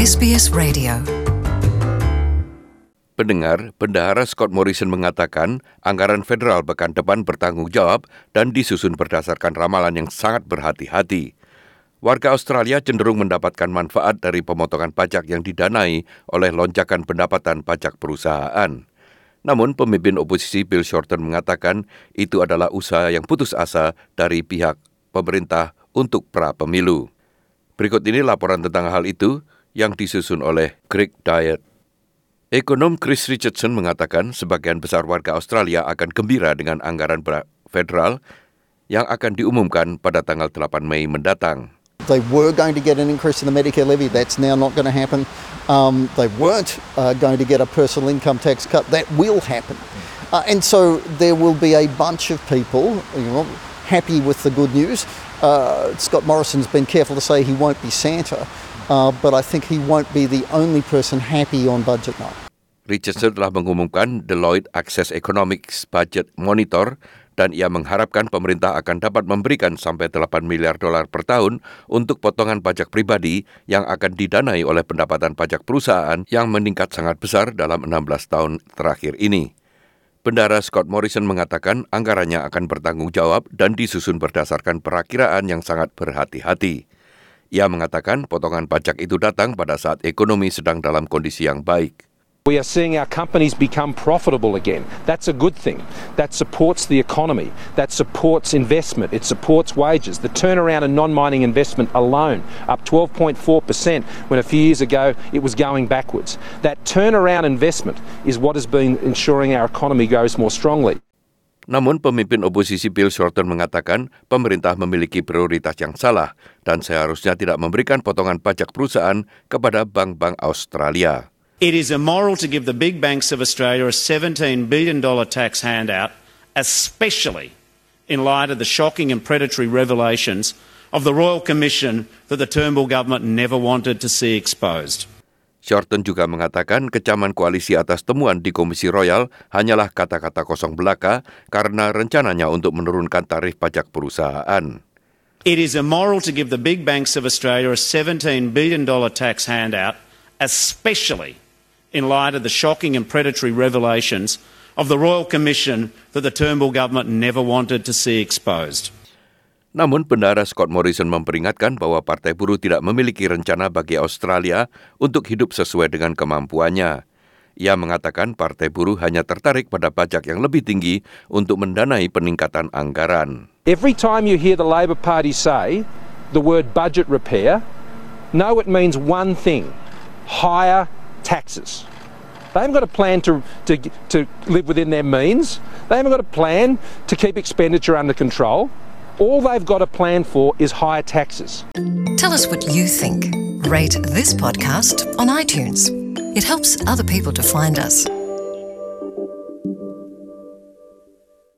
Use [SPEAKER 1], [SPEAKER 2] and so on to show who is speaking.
[SPEAKER 1] SBS Radio.
[SPEAKER 2] Pendengar, Bendahara Scott Morrison mengatakan anggaran federal pekan depan bertanggung jawab dan disusun berdasarkan ramalan yang sangat berhati-hati. Warga Australia cenderung mendapatkan manfaat dari pemotongan pajak yang didanai oleh lonjakan pendapatan pajak perusahaan. Namun pemimpin oposisi Bill Shorten mengatakan itu adalah usaha yang putus asa dari pihak pemerintah untuk pra-pemilu. Berikut ini laporan tentang hal itu yang disusun oleh Greg Dyer. Ekonom Chris Richardson mengatakan sebagian besar warga Australia akan gembira dengan anggaran federal yang akan diumumkan pada tanggal 8 Mei mendatang.
[SPEAKER 3] They were going to get an increase in the Medicare levy. That's now not going to happen. They weren't going to get a personal income tax cut. That will happen. And so there will be a bunch of people, happy with the good news. Scott Morrison's been careful to say he won't be Santa, but I think he won't be the only person happy on budget night.
[SPEAKER 2] Richardson telah mengumumkan Deloitte Access Economics Budget Monitor dan ia mengharapkan pemerintah akan dapat memberikan sampai $8 miliar per tahun untuk potongan pajak pribadi yang akan didanai oleh pendapatan pajak perusahaan yang meningkat sangat besar dalam 16 tahun terakhir ini. Bendahara Scott Morrison mengatakan anggarannya akan bertanggung jawab dan disusun berdasarkan perakiraan yang sangat berhati-hati. Ia mengatakan potongan pajak itu datang pada saat ekonomi sedang dalam kondisi yang baik.
[SPEAKER 4] We are seeing our companies become profitable again. That's a good thing. That supports the economy. That supports investment. It supports wages. The turnaround in non-mining investment alone, up 12.4%, when a few years ago it was going backwards. That turnaround investment is what has been ensuring our economy goes more strongly.
[SPEAKER 2] Namun pemimpin oposisi Bill Shorten mengatakan pemerintah memiliki prioritas yang salah dan seharusnya tidak memberikan potongan pajak perusahaan kepada bank-bank Australia.
[SPEAKER 5] It is immoral to give the big banks of Australia a $17 billion tax handout, especially in light of the shocking and predatory revelations of the Royal Commission that the Turnbull government never wanted to see exposed.
[SPEAKER 2] Shorten juga mengatakan kecaman koalisi atas temuan di Komisi Royal hanyalah kata-kata kosong belaka karena rencananya untuk menurunkan tarif pajak perusahaan.
[SPEAKER 5] It is immoral to give the big banks of Australia a $17 billion tax handout, especially in light of the shocking and predatory revelations of the Royal Commission that the Turnbull government never wanted to see exposed.
[SPEAKER 2] Namun Bendahara Scott Morrison memperingatkan bahwa Partai Buruh tidak memiliki rencana bagi Australia untuk hidup sesuai dengan kemampuannya. Ia mengatakan Partai Buruh hanya tertarik pada pajak yang lebih tinggi untuk mendanai peningkatan anggaran.
[SPEAKER 4] Every time you hear the Labor Party say the word budget repair, know it means one thing: higher taxes. They haven't got a plan to live within their means. They haven't got a plan to keep expenditure under control. All they've got a plan for is higher taxes.
[SPEAKER 1] Tell us what you think. Rate this podcast on iTunes. It helps other people to find us.